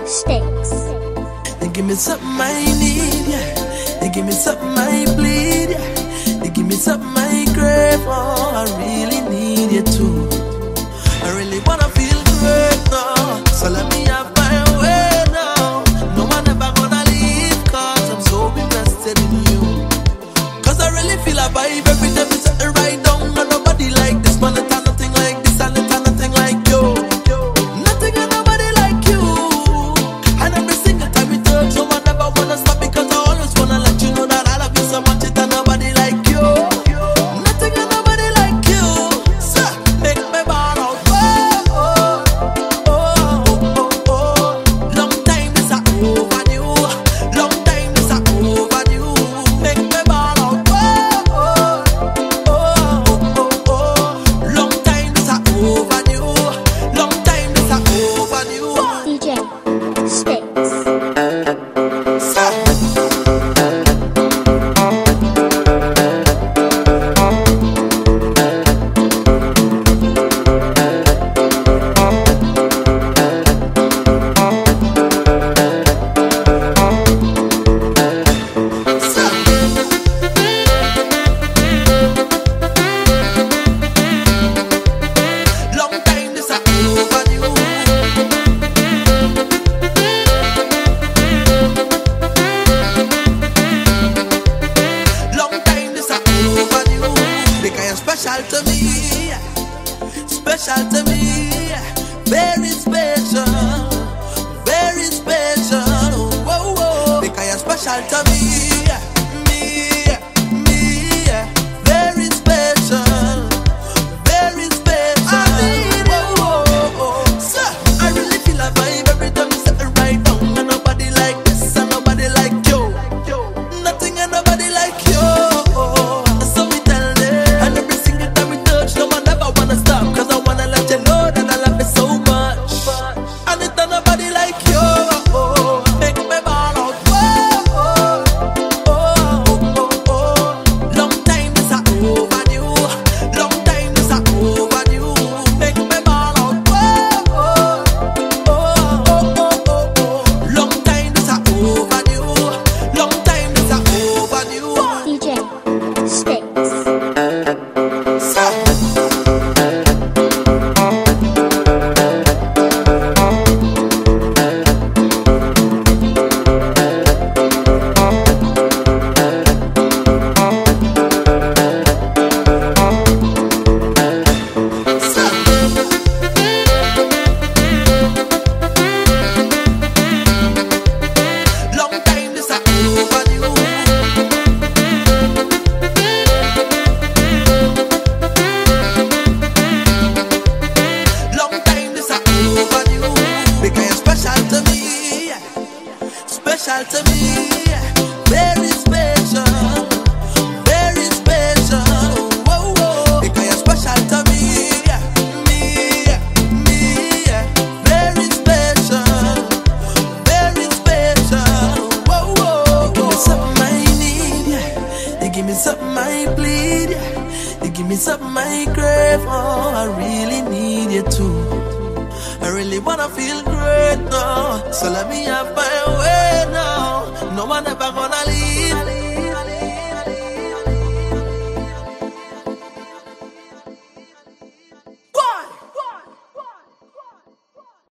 Sticks. You give me something I need, yeah. You give me something I bleed, yeah. You give me something I crave, oh, I really need you too. I really wanna feel great now, so let me have my way now. No one ever gonna leave, cause I'm so invested in you. Cause I really feel a vibe every time you set it right down. And nobody like this, man, it's nothing like this, and it's nothing like you. Nothing and nobody like you. And every single time we touch, no one ever wanna stop, because I always wanna let you know that I love you so much, it's nobody like you. Nothing and nobody like you. So make me ball out. Oh, oh, oh, oh, oh. Long time this I overdue. Long time this I overdue. Make me ball out. Oh, oh, oh, oh, oh. Long time this I overdue. Long time this I overdue. DJ Sticks. Long time this I overdue. Long time this I overdue. Because you're special to me, special to me, very special, very special. Whoa, whoa. Because you're special to me, very special, very special. Whoa, whoa, whoa. So I really feel a vibe every time you set it right down. And nobody like this, and nobody like you. Nothing and nobody like you. So we tell them, and every single time we touch, no one ever wanna stop, cause I wanna let you know that I love you so much. And it's nobody like you. Make me ball out. Whoa, oh, oh, oh. Long time this I overdue. Long time this I overdue. Make me ball out. Whoa, oh, oh, oh. Long time this I overdue. Long time this I overdue. DJ Sticks. Long time this I overdue. Long time this I overdue. Because you're special to me, special to me, very special, very special. Whoa, whoa. Because you're special to me, very special, very special. Whoa, whoa. You give me something I need, yeah. You give me something I bleed, yeah. You give me something I crave, oh, I really need you too. I really wanna feel great now, so let me have my way now. No one ever gonna leave.